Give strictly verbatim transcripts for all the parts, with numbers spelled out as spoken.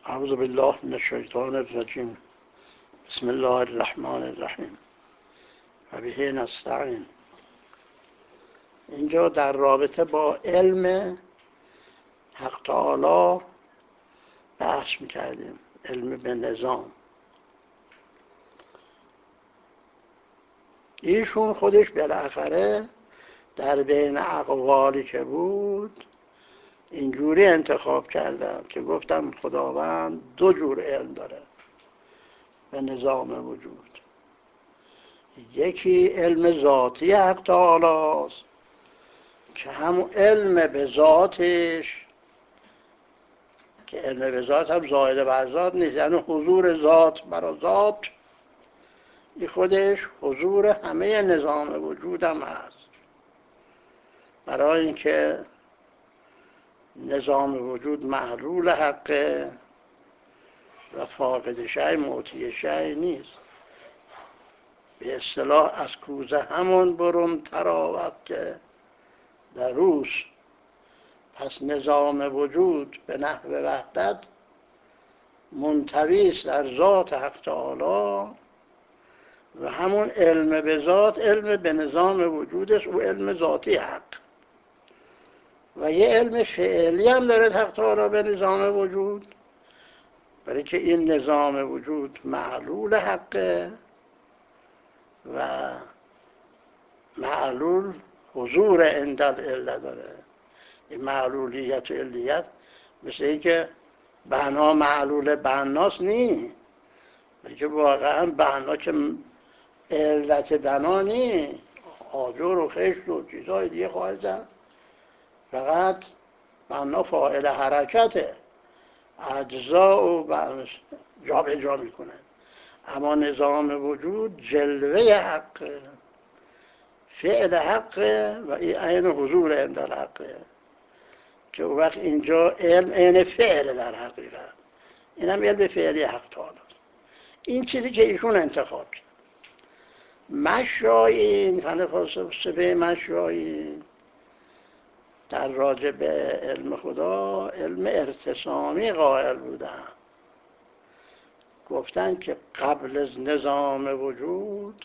اعوذ بالله من الشیطان الرجیم. بسم الله الرحمن الرحیم و به نستعین. اینجا در رابطه با علم حق تعالی بحث میکردیم، علم به نظام. ایشون خودش بالاخره در بین اقوالی که بود اینجوری انتخاب کردم که گفتم خداوند دو جور علم داره به نظام وجود. یکی علم ذاتی حق تعالی است که همون علم به ذاتش، که علم به ذات هم زائد بر ذات نیست، یعنی حضور ذات برای ذات، این خودش حضور همه نظام وجود هم هست. برای اینکه نظام وجود معلول حقه و فاقد شیء معطی شیء نیست. به اصطلاح از کوزه همون برون تراوت که در روز. پس نظام وجود به نحو وحدت منطوی است در ذات حق تعالی و همون علم به ذات علم به نظام وجود است، او علم ذاتی حق. و یه علم فعلی هم داره حق تعالی به نظام وجود، برای که این نظام وجود معلول حقه و معلول حضور عند العله داره. این معلولیت و علیت مثل این که بنا معلول بناست نی، که واقعا بنا که علت بنا نی، آجر و خشت و چیزهای دیگه خواهد زد، فقط بنا فاعل حرکته، اجزا و جا به جا میکنه. اما نظام وجود جلوه حقه، فعل حقه و این عین حضور عند الحقه، که اون وقت اینجا علم عین فعل در حقیقت. این هم علم فعلی حق تعالی. این چیزی که ایشون انتخاب کرد. مشایین، فن فلسفه مشایین در راجع به علم خدا علم ارتسامی قائل بودن. گفتن که قبل از نظام وجود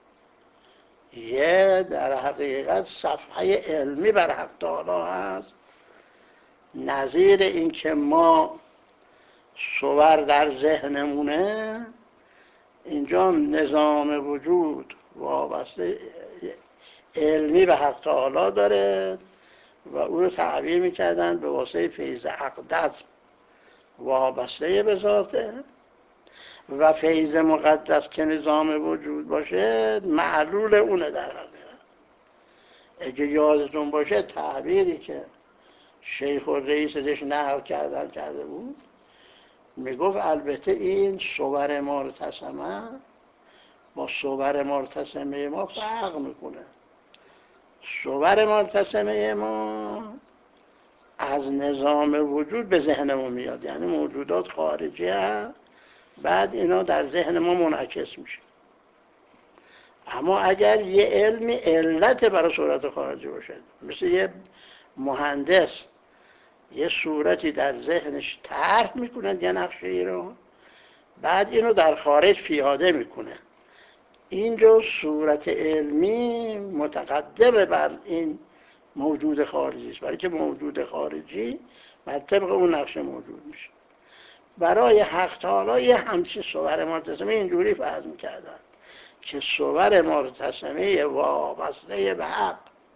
یه در حقیقت صفحه علمی بر حق تعالی هست، نظیر این که ما صور در ذهنمونه، اینجا نظام وجود وابسته علمی به حق تعالی داره و او رو تعبیر میکردن به واسطه فیض اقدس وابسته به ذاته، و فیض مقدس که نظام وجود باشه معلول اونه در حقیقت. اگه یادتون باشه تعبیری که شیخ الرئیس ازش نقل کردن کرده بود، میگفت البته این صور مرتسمه با صور مرتسمه ما فرق میکنه. صور مرتسمه ما از نظام وجود به ذهنمون میاد، یعنی موجودات خارجی هست، بعد اینا در ذهن ما منعکس میشه. اما اگر یه علمی علت برای صورت خارجی باشه، مثل یه مهندس یه صورتی در ذهنش طرح میکنه، یه نقشه ای رو، بعد اینو در خارج پیاده میکنه، اینجا صورت علمی متقدم بر این موجود خارجی است، برای که موجود خارجی بر طبق اون نقشه موجود میشه. برای حق تعالی یه همچین صور مرتسمه اینجوری فرض میکردن که صور مرتسمه وابسته به حق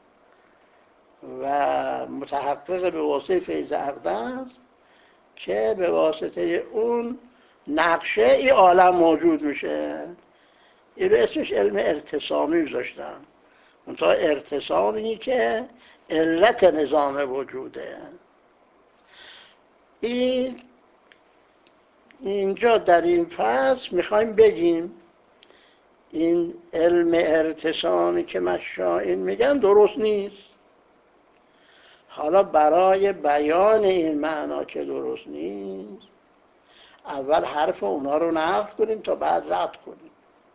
و متحقق به واسطه فیض اقدس، که به واسطه اون نقشه ای عالم موجود میشه. این رو اسمش علم ارتسامی گذاشتن. منتها ارتسامی که علت نظام وجوده. این اینجا در این فصل میخوایم بگیم این علم ارتسامی که مشایین میگن درست نیست. حالا برای بیان این معنا که درست نیست، اول حرف اونا رو نقل کنیم تا بعد رد کنیم.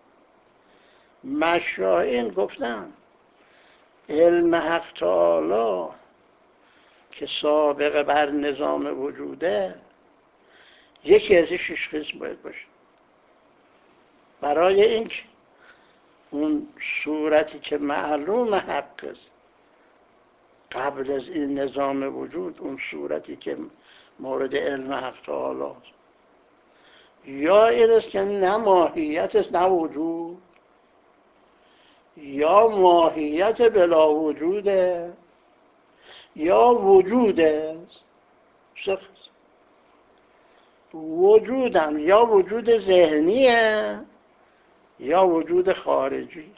مشایین گفتن علم حق تعالی که سابقه بر نظام وجوده، یکی از این شش قسم باید باشه. برای اینکه اون صورتی که معلوم حق است قبل از این نظام وجود، اون صورتی که مورد علم حق تعالی است، یا این است که نه ماهیت است نه وجود، یا ماهیت بلا وجوده، یا وجود است. سخت وجودم یا وجود ذهنیه یا وجود خارجی.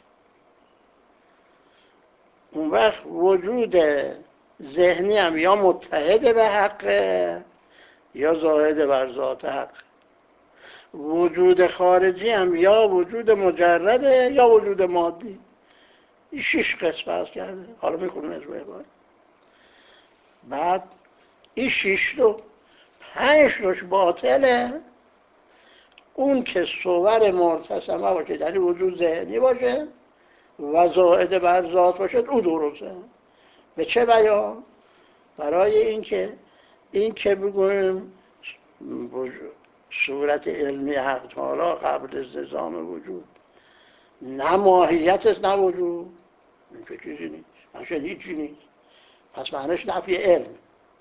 اون وقت وجود ذهنی هم یا متحد به حقه یا زاهد بر ذات حق. وجود خارجی هم یا وجود مجرده یا وجود مادی. این شش قسم هست کرده. حالا میخونم از روی بار. بعد این شش رو پنج روش باطله. اون که صور مرتسمه باشه، یعنی وجود ذهنی باشه و زائد بر ذات باشه، او درسته. به چه بیان؟ برای اینکه این که بگویم صورت علمی حق تعالی قبل از نظام وجود نه ماهیت است نه وجود، این که چیزی نیست، اصلا هیچی نیست، پس معنیش نفی علم.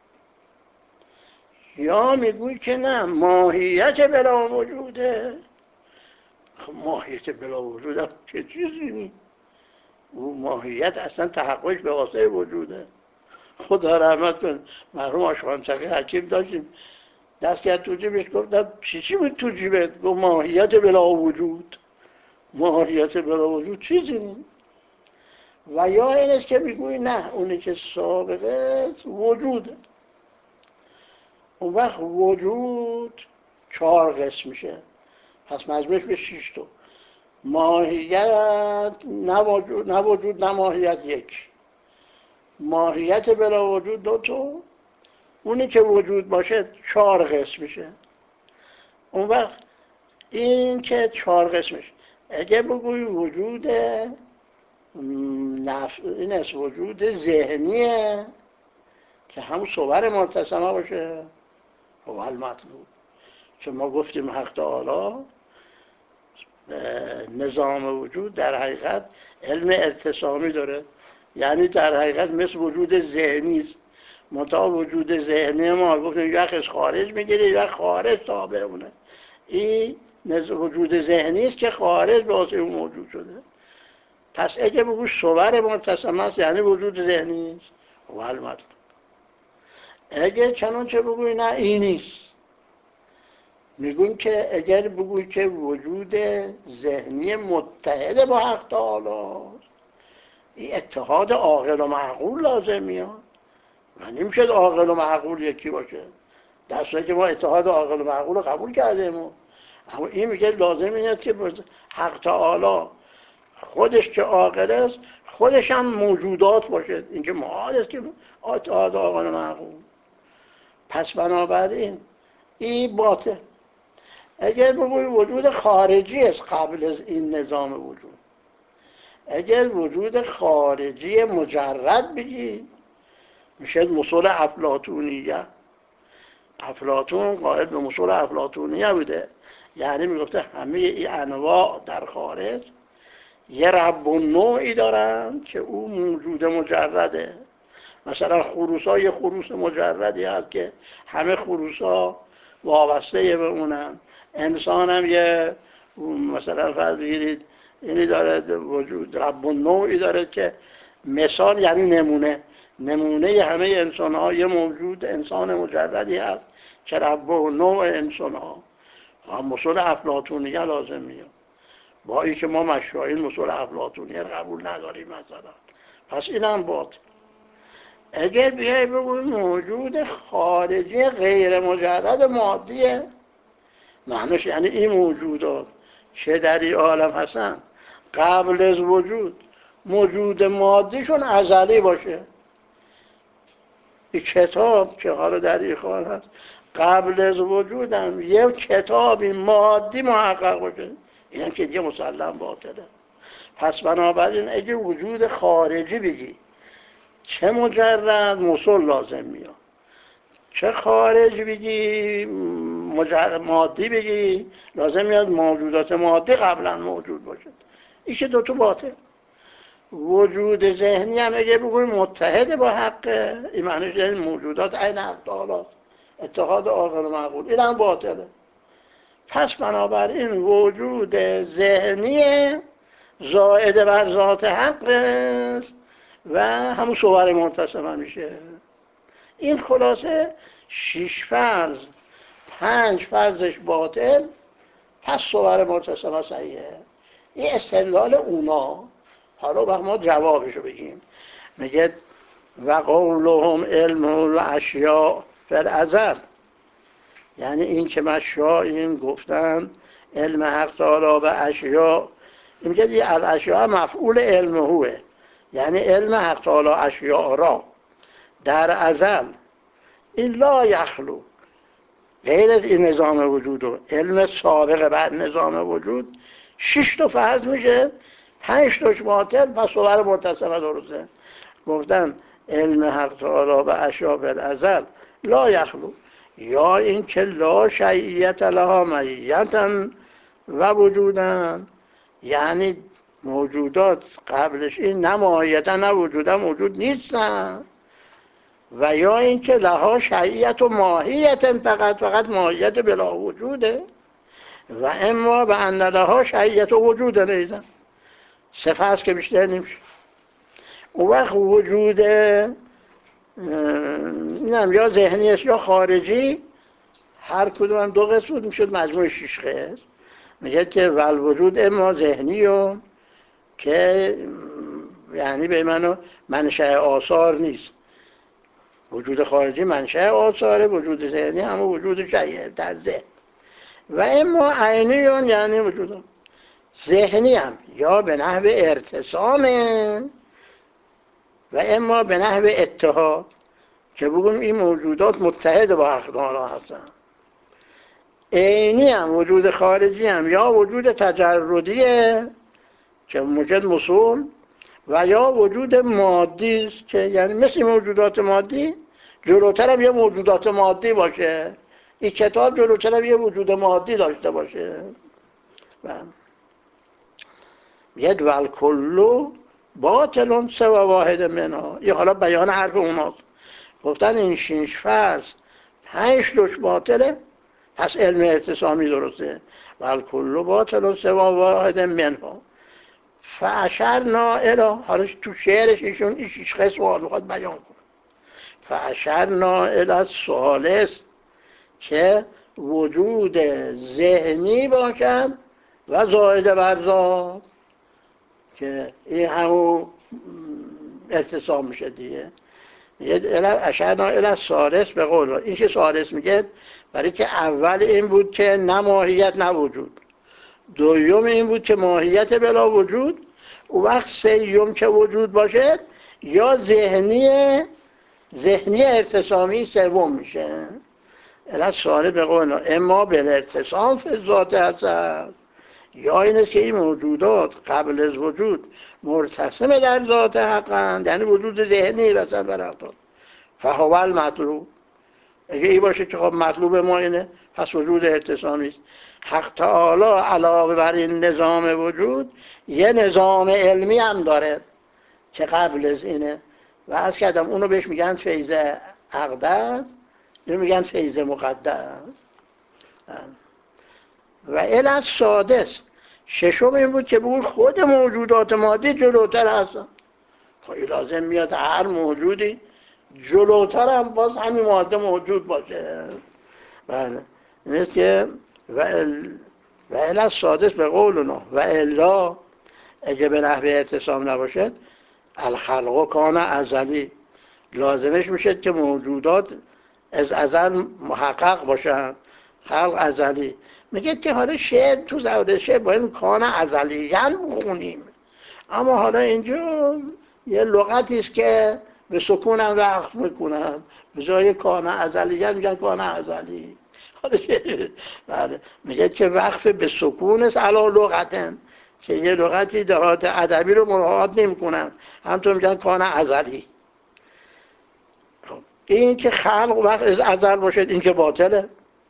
یا میگوی که نه ماهیت بلا وجوده. خب ماهیت بلا وجود هم چه چیزی نیست، او ماهیت اصلا تحققش به واسطه وجوده. خدا رحمت کن مرحوم آشقانچقی حکیم داشتیم، دست کرد تو جیبش، گفتم چی چی بود تو جیبت؟ گفت ماهیت بلا وجود. ماهیت بلا وجود چیزی نیست. و یا این است که میگوی نه اونی که سابقه است وجوده. اون وقت وجود چهار قسم میشه، پس مجموعش به شش تا. ماهیت نه وجود نه وجود نه ماهیت یک. ماهیت بلا وجود دو تا. اونی که وجود باشه چهار قسم میشه. اون وقت این که چهار قسمش اگه بگوی وجود نف... این است وجود ذهنیه که همون صور مرتسمه باشه، هو المطلوب. که ما گفتیم حق تعالی نظام وجود در حقیقت علم ارتسامی داره، یعنی در حقیقت مثل وجود ذهنی است. منتها وجود ذهنی ما گفتیم یک از خارج میگیره یک خارج تابع اونه. این وجود ذهنی است که خارج به واسه اون موجود شده. پس اگه بگو صور مرتسمه است یعنی وجود ذهنی است، هو المطلوب. اگه چنانچه بگوی نه این نیست، میگون که اگر بگوی که وجود ذهنی متحد با حق تعالی، این اتحاد عاقل و معقول لازم میاد و نمیشه عاقل و معقول یکی باشه، در صورتی که ما اتحاد عاقل و معقول رو قبول کردیم. اما این میگه لازم میاد که حق تعالی خودش که عاقل است خودش هم موجودات باشه، این که محال است که اتحاد عاقل و معقول. پس بنابراین این باطل. اگر بگوی وجود خارجی است قبل از این نظام وجود، اگر وجود خارجی مجرد بگی میشه مصول افلاطونیه. افلاطون قائل به مصول افلاطونیه بوده، یعنی میگفته همه این انواع در خارج یه رب و نوعی دارن که او موجود مجرده. مثلا خروس ها یه خروس مجردی هست که همه خروس ها وابسته به اونن. انسان هم یه مثلا فرض بگیرید اینی داره وجود رب و نوعی داره که مثال یعنی نمونه نمونه همه انسان ها یه موجود انسان مجردی هست که رب و نوع انسان ها. مصول افلاطونیه لازم میاد، با این که ما مشایخ مصول افلاطونیه قبول نداریم مثلا. پس این هم باطل. اگر بیایی بگوی موجود خارجی غیر مجرد مادیه، معنیش یعنی این موجودات چه در این عالم هستن قبل از وجود موجود مادیشون ازلی باشه. این کتاب که حالا در این خانه هست قبل از وجودم یه کتابی مادی محقق باشه، این هم که دیگه مسلم باطله. پس بنابراین اگه وجود خارجی بگی چه مجرد مصول لازم میاد، چه خارج بگی مجرد مادی بگی لازم میاد موجودات مادی قبلا موجود باشد. این که دو تا باطل. وجود ذهنی هم اگه بگویم متحد با حق، این معنیش یعنی موجودات عین حق تعالی، اتحاد عاقل و معقول، این هم باطله. پس بنابراین وجود ذهنی زائد بر ذات حق است و همون صور منتسبه میشه. این خلاصه شش فرض، پنج فرضش باطل، پس صور منتسبه صحیحه. این استدلال اونا. حالا وقت ما جوابشو بگیم. میگه و قولهم علم الاشیاء فی الازل، یعنی این که مشایخ گفتن علم حق تعالی به اشیاء، میگه این الاشیاء مفعول علم هوه، یعنی علم حق تعالی اشیاء را در ازل این لا یخلو، غیر از این نظام وجود و علم سابق بر نظام وجود، شش تا فرض میشه، پنج تاش باطل، پس صور متصفه درسته. گفتن علم حق تعالی به اشیاء بالازل لا یخلو، یا این که لا شیعیت لها مهیتا و وجودن، یعنی موجودات قبلش این نه ماهیتا نه وجودا موجود نیستن، و یا این که لها شیعیت و ماهیت فقط فقط ماهیت بلا وجوده، و اما به ان لها شیعیت و وجود نیزن. سه فرض که بیشتر نمیشه. اون وقت وجود اینم یا ذهنی است یا خارجی، هر کدوم هم دو قسم بود، میشد مجموع شش قسم. میگه که ول وجود اما ذهنی و که یعنی به منو منشأ آثار نیست، وجود خارجی منشأ آثاره، وجود ذهنی هم وجود شیء در ذهن. و اما عینی یعنی وجود ذهنی هم یا به نحو ارتسامه و اما به نحو اتحاد، که بگویم این موجودات متحد با حق تعالی هستن. عینی هم وجود خارجی هم یا وجود تجردیه که موجد مصول، و یا وجود مادی است که یعنی مثل موجودات مادی جلوتر هم یه موجودات مادی باشه، این کتاب جلوتر هم یه وجود مادی داشته باشه. ید ول کلو باطلون سوا واحد منها، این حالا بیان حرف اوناست. گفتن این شش فرض پنج توش باطله، پس علم ارتسامی درسته. ول کلو باطلون سوا واحد منها فاشرنا الی، حالا تو شعرش ایشون این شش قسم میخواد بیان کنه. فاشرنا الی الثالث، که وجود ذهنی باشد و زائد بر ذات، که این همون ارتسام میشه دیگه. اشرنا الی الثالث به قول این که ثالث میگه برای که اول این بود که نه ماهیت نه وجود، دوم این بود که ماهیت بلا وجود، او وقت سیوم که وجود باشه یا ذهنی ذهنی ارتسامی سوم میشه. الی ثالث به قول اما بالارتسام فی الذات هست، یا این است که این موجودات قبل از وجود مرتسم در ذات حقند، یعنی وجود ذهنی وسط بر حق داد. فهو المطلوب، اگه این باشه که خب مطلوب ما اینه، پس وجود ارتسامی است. حق تعالی علاوه بر این نظام وجود یه نظام علمی هم داره که قبل از اینه، و از کردم اونو بهش میگن فیض اقدس، اینو میگن فیض مقدس. و الی السادس، ششم این بود که بگو خود موجودات مادی جلوتر هستن. خب لازم میاد هر موجودی جلوتر هم باز همین ماده موجود باشه. بله این است که و ال و الی السادس به قولنا و الا، اگه به نحو ارتسام نباشد الخلق کان ازلی، لازمش میشه که موجودات از ازل محقق باشن، خلق ازلی. میگه که حالا شعر تو زود شعر باید کان ازلیاً بخونیم، اما حالا اینجا یه لغتی است که به سکون هم وقف میکنن، به جای کان ازلیاً میگن کان ازلی. حالا بله میگه که وقف به سکون است علی لغتن، که یه لغتی دهات ادبی رو مراعات نمیکنن، همطور میگن کان ازلی. این که خلق وقت از ازل باشد این که باطله،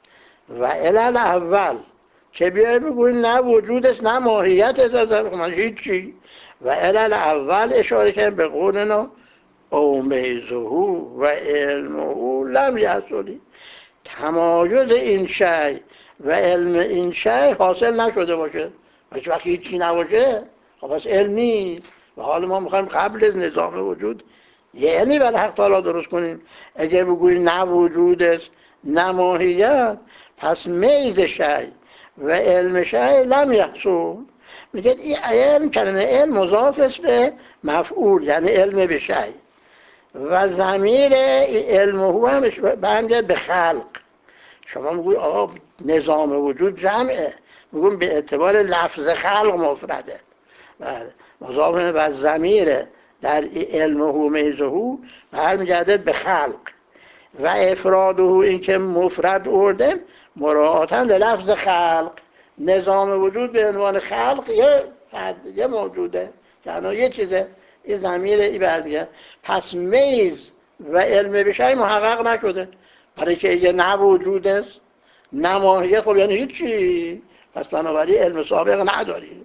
و علل اول که بیای بگوی نه وجودش نه ماهیتش از هیچی. و علل اول اشاره کنیم به قولنا او میزهو و علمه لم یحصلی، تمایز این شی و علم این شی حاصل نشده باشه. هیچ وقت هیچی نباشه خب پس علم نیست. و حالا ما میخوایم قبل از نظام وجود یه علمی برای حق تعالی درست کنیم. اگه بگویی نه وجود است نه ماهیت، پس میز شی و علم شی لم یحصل. میگه این علم، کلمه علم مضاف است به مفعول، یعنی علم به شی، و ضمیر علم هو هم برمیگرده به خلق. شما میگوی آقا نظام وجود جمعه، میگویم به اعتبار لفظ خلق مفرده. بله، مضاف و ضمیر در علم هو میزهو برمیگرده به خلق. و افراده این که مفرد ارده مراعاتا به لفظ خلق. نظام وجود به عنوان خلق یه فرد یه موجوده که یه چیزه، این ضمیر ای برمیگرده. پس میز و علم بشی محقق نشده، برای که اگه نه وجود است نه ماهیت خب یعنی هیچی، پس بنابراین علم سابق نداری.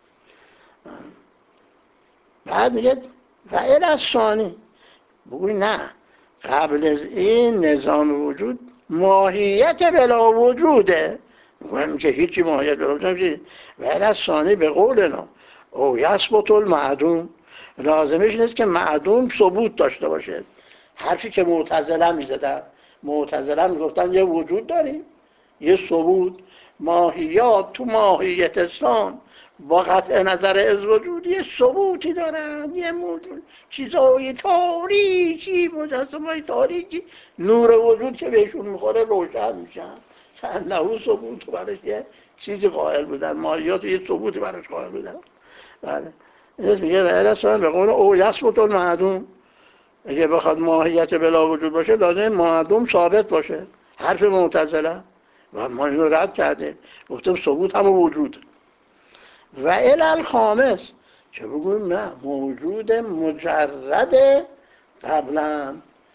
بعد میگه و الی الثانی، بگوی نه قبل از این نظام وجود ماهیت بلا وجوده، میگویم که هیچی ماهیت بلا وجود نمیشه. و الی الثانی به قولنا او یثبت المعدوم، لازمش نیست که معدوم ثبوت داشته باشه. حرفی که معتزله میزدن، معتزله میگفتن یه وجود داریم یه ثبوت، ماهیات تو ماهیت اسلام با قطع نظر از وجود یه ثبوتی دارن، یه موجود چیزای تاریکی، مجسمه تاریکی، نور وجود که بهشون میخوره روشن میشن، انه ثبوت برش یه چیزی قائل بودن، ماهیات یه ثبوتی برش قائل بودن. بله این میگه و الی به قول او یثبت المعدوم، اگه بخواد ماهیت بلا وجود باشه لازم معدوم ثابت باشه. حرف معتزله و ما اینو رد کرده، گفتم ثبوت هم وجود. و الی الخامس که بگویم نه موجود مجرد قبلا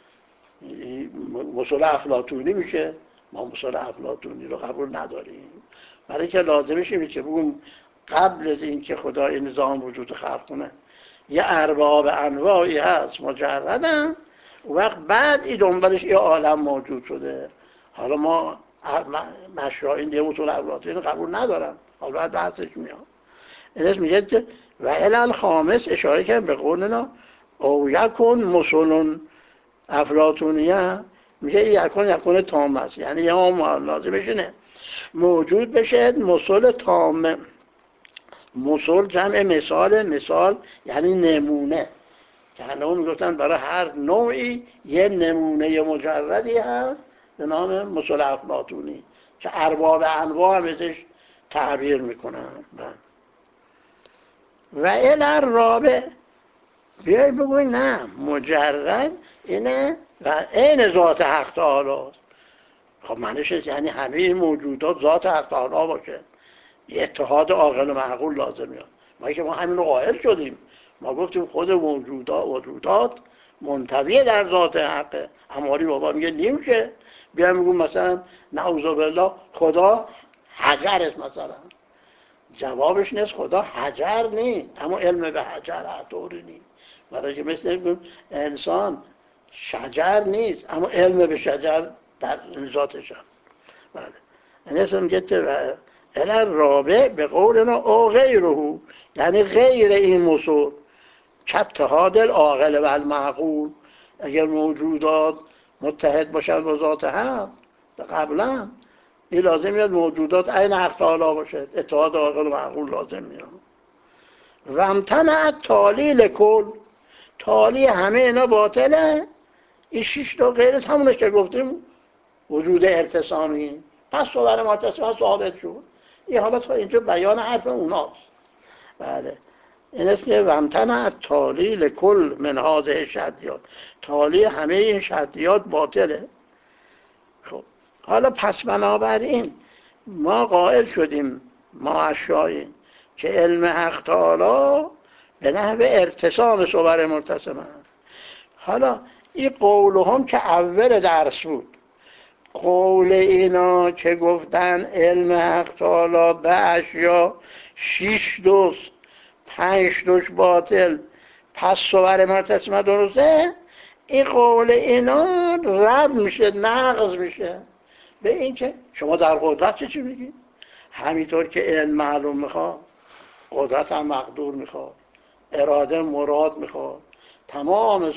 مصول افلاطونی میشه. ما مصول افلاطونی رو قبول نداریم، برای که لازمش اینه که بگویم قبل از این که خدا این نظام وجود خلق کنه یه ارباب انواعی هست مجردن، وقت بعد این دنبالش یه عالم موجود شده. حالا ما مشروعین یه اصول افلاطونی قبول ندارن، حالا بعد بحثش میاد. اینش میگه که و الی الخامس اشاره کرد به قولنا او یکون مصول افلاطونیه، میگه یکون یکون تام است، یعنی یه هم لازمش اینه موجود بشه مصول تام. مصول جمع مثال، مثال یعنی نمونه، که هنوز میگفتن برای هر نوعی یه نمونه مجردی هست به نام مصول افلاطونی که ارباب انواع هم ازش تعبیر میکنن. و الی الرابع بیای بگوی نه مجرد اینه و عین ذات حق تعالی است. خب معنیش یعنی همه موجودات ذات حق تعالی باشه، اتحاد عاقل و معقول لازم میاد. ما که ما همین رو قائل شدیم، ما گفتیم خود موجودات وجودات منطوی در ذات حقه. اماری بابا میگه نمیشه، بیایم بگیم مثلا نعوذ بالله خدا حجر است مثلا، جوابش نیست خدا حجر نیست، اما علم به حجر طوری نیست. برای که مثل انسان شجر نیست اما علم به شجر در ذاتش هست. بله این اسم میگه که الی رابع به قولنا او غیره، یعنی غیر این مصول کاتحاد العاقل و المعقول. اگر موجودات متحد باشن با ذات حق قبلا این لازم میاد موجودات عین حق تعالی باشه، اتحاد عاقل و معقول لازم میاد. و امتنع تالیل کل، تالی همه اینا باطله. این شش تا غیرت همونه که گفتیم وجود ارتسامی، پس صور معتصم ثابت شد. این حالا تا اینجا بیان حرف اوناست. بله این است که ومتنع تالیل کل من هذه شدیات، تالی همه این شدیات باطله. خب حالا پس بنابراین ما قائل شدیم ما اشیاییم که علم حق تعالی به نحو ارتسام صور مرتسم هست. حالا این قولهم که اول درس بود، قول اینا که گفتن علم حق تعالی به اشیا شیش دوست پنج دوش باطل پس صور مرتسمه درسته، این قول اینا رد میشه، نقض میشه به این که شما در قدرت چه چی میگید؟ همینطور که علم معلوم میخواد، قدرت هم مقدور میخواد، اراده مراد میخواد، تمام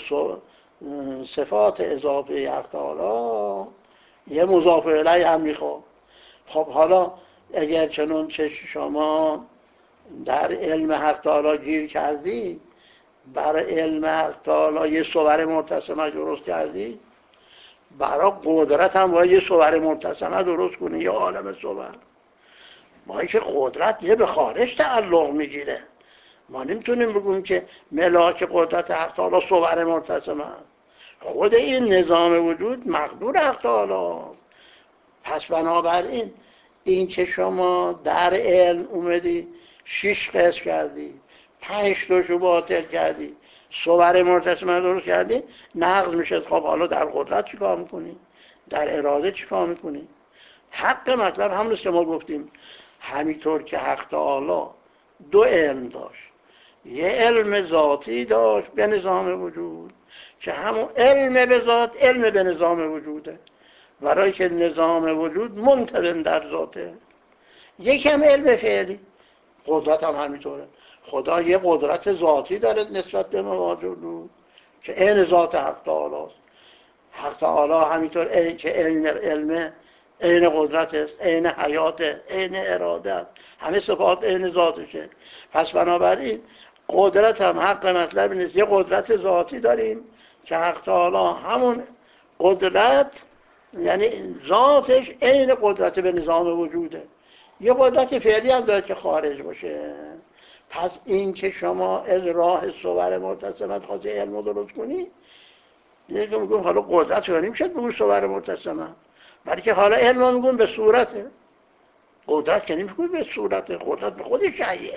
صفات اضافه حق تعالی یه مضاف الیه هم میخواد. خب حالا اگر چنون که شما در علم حق تعالی گیر کردی، برای علم حق تعالی یه صور مرتسمه درست کردی، برای قدرت هم باید یه صور مرتسمه درست کنی، یه عالم صور. ما که قدرت یه به خارج تعلق میگیره، ما نمیتونیم بگویم که ملاک قدرت حق تعالی صور مرتسمه هست. خود این نظام وجود مقدور حق تعالی. پس بنابراین این که شما در علم اومدی شش قسم کردی، پنج تاشو باطل کردی، صور مرتسمه درست کردی، نقض میشه. خب حالا در قدرت چی کار میکنی؟ در اراده چی کار میکنی؟ حق مطلب همون که ما گفتیم، همینطور که حق تعالی دو علم داشت، یه علم ذاتی داشت به نظام وجود که همون علم به ذات علم به نظام وجوده، برای که نظام وجود منتظم در ذاته. یکم علم فعلی، قدرت هم همینطوره. خدا یه قدرت ذاتی داره نسبت به موجود که عین ذات حق تعالی است. حق تعالی همینطور این که عین علم، عین قدرت است، عین حیات، عین اراده است، همه صفات عین ذاتشه. پس بنابراین قدرت هم حق مطلب نیست، یه قدرت ذاتی داریم که حق تعالی همون قدرت، یعنی ذاتش عین قدرت به نظام وجوده. یه قدرت فعلی هم داره که خارج باشه. پس این که شما از راه صور مرتسمت خواستی علم رو درست کنی، دیگه میگم حالا قدرت رو نمیشد بگو صور مرتسمه، بلکه حالا علم رو میگم به صورته. قدرت که نمیگم به صورته، قدرت به خودش شیعه.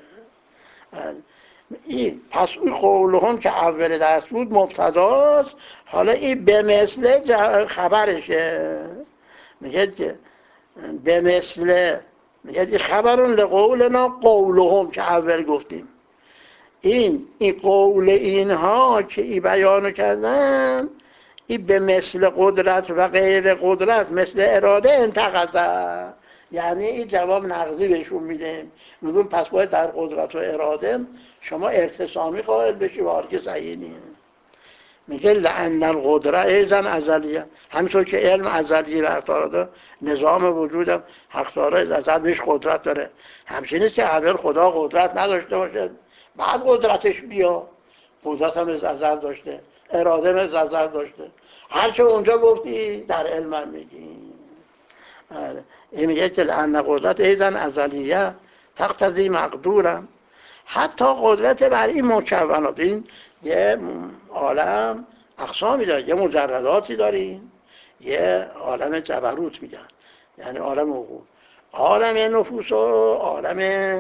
این پس این قولهم که اول دست بود مبتداست، حالا این به مثل خبرشه. میگه که به مثل، میگه خبرون لقولنا قولهم که اول گفتیم. این این قول اینها که این بیانو کردن، این به مثل قدرت و غیر قدرت مثل اراده انتقضه، یعنی این جواب نقضی بهشون میده. میگون پس باید در قدرت و اراده شما ارتسامی قائل بشی و هرگز صحیح نیست. میگه لأن القدره ایضا ازلیه، همینطور که علم ازلیه و حق تعالی، نظام وجودم حق تعالی از ازل بهش قدرت داره. همچنین نیست که اول خدا قدرت نداشته باشه بعد قدرتش بیا، قدرت هم از ازل داشته، اراده هم از ازل داشته. هرچه اونجا گفتی در علم هم میگی. این میگه که لأن قدرت ایضا ازلیه تقتضی مقدورم، حتی قدرت بر این مکونات، این یه عالم اقسامی داره، یه مجرداتی داریم، یه عالم جبروت میگن، یعنی عالم عقول، عالم نفوس و عالم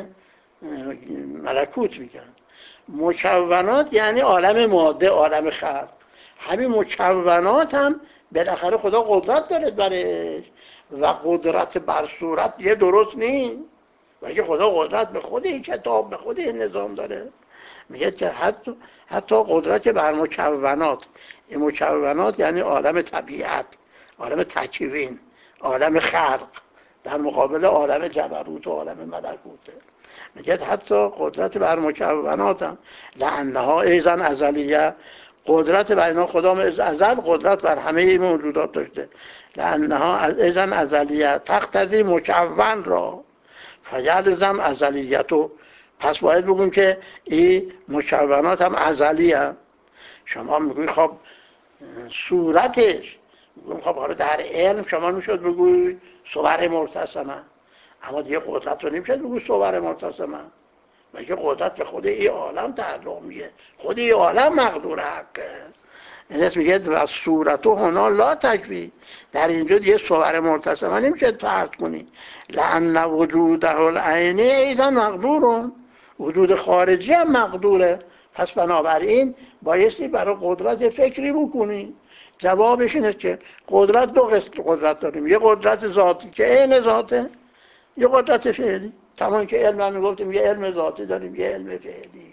ملکوت میگن. مکونات یعنی عالم ماده، عالم خلق. همین مکونات هم بالاخره خدا قدرت داره برش، و قدرت بر صورت یه درست نیست، بلکه خدا قدرت به خود این کتاب، به خود این نظام داره. میگه که حتی حتی قدرت بر مکونات، این مکونات یعنی عالم طبیعت، عالم تکوین، عالم خلق، در مقابل عالم جبروت و عالم ملکوته. میگه حتی قدرت بر مکونات هم لانها ایضا ازلیه، قدرت بر اینا خدا از ازل قدرت بر همه این موجودات داشته. لانها ایضا ازلیه تقتضی مکون را فیلزم ازلیتو، پس باید بگیم که این مکونات هم ازلی هم. شما میگوید خب صورتش، میگویم خب حالا در علم شما میشد بگوید صور مرتسمه، اما دیگه قدرت رو نمیشد بگوید صور مرتسمه، بلکه قدرت به خود این عالم تعلق میگه، خود این عالم مقدور حقه. این میگه و صورتو هنا لا تکفی، در اینجا دیگه صور مرتسمه نمیشه فرض کنی. لأن وجوده العینی ایضا مقدورون، وجود خارجی هم مقدوره. پس بنابراین بایستی برای قدرت فکری بکنی جوابش اینه که قدرت دو قسم قدرت داریم، یه قدرت ذاتی که عین ذاته، یه قدرت فعلی. تمام که علم هم میگفتیم یه علم ذاتی داریم، یه علم فعلی.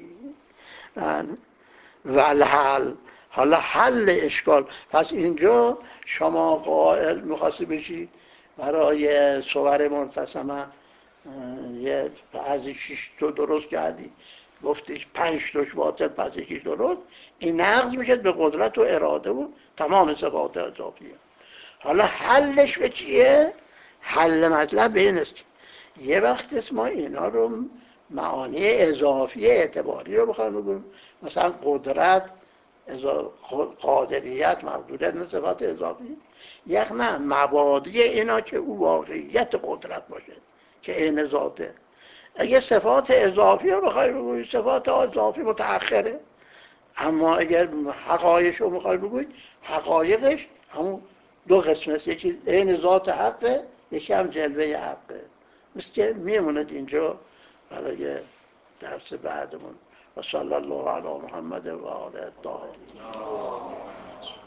و الحل، حالا حل اشکال. پس اینجا شما قائل میخواستی بشی برای صور منتسمه یه از شیش تو درست کردی، گفتیش پنج توش باطل پس یکیش درست، این نقض میشه به قدرت و اراده و تمام صفات اضافیه. حالا حلش به چیه؟ حل مطلب به این است که یه وقت ما اینا رو معانی اضافی اعتباری رو بخوایم بگیم، مثلا قدرت، قادریت، مقدوریت، نه صفات اضافی. یک نه مبادی اینا که او واقعیت قدرت باشه که عین ذاته. اگه صفات اضافی رو بخوای بگویی، صفات اضافی متأخره. اما اگر حقایقش رو میخوای بگویی، حقایقش همون دو قسم است، یکی عین ذات حقه، یکی هم جلوه حقه. مثل که میموند اینجا برای درس بعدمون. و صلی الله علی محمد و آله الطاهرین.